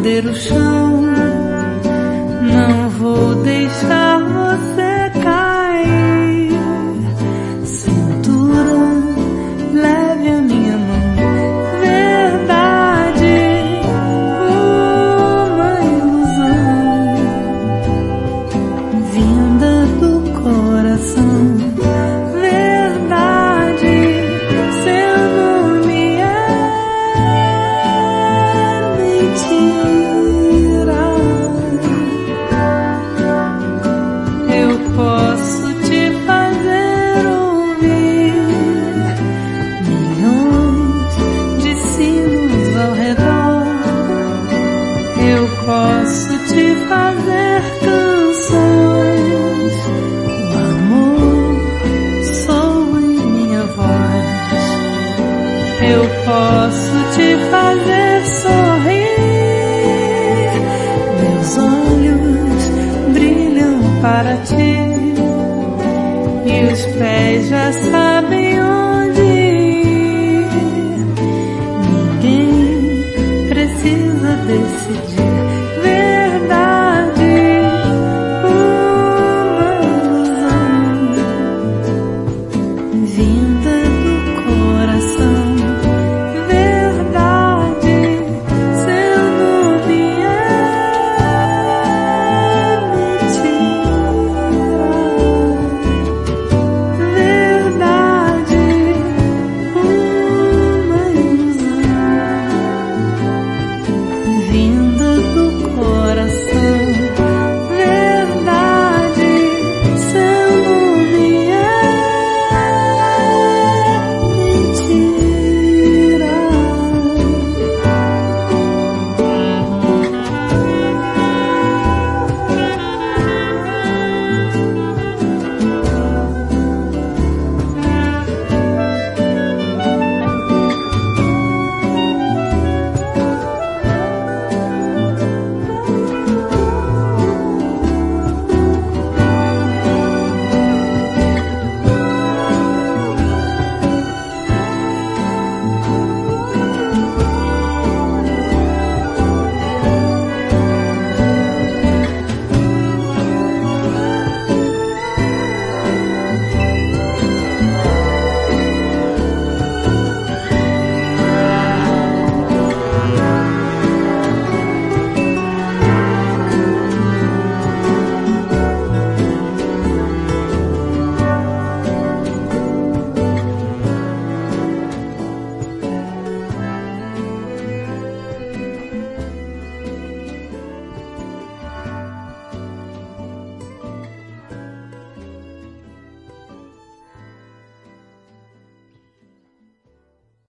morder o chão. Não vou deixar você cair. Cintura, leve a minha mão. Verdade, uma ilusão vinda do coração. Verdade, seu nome é mentira. Eu posso te fazer ouvir milhões de sinos ao redor. Eu posso te fazer canções. O amor soa em minha voz. Eu posso te fazer sorrir. Meus olhos brilham para ti e os pés já sabem onde ir. Ninguém precisa decidir.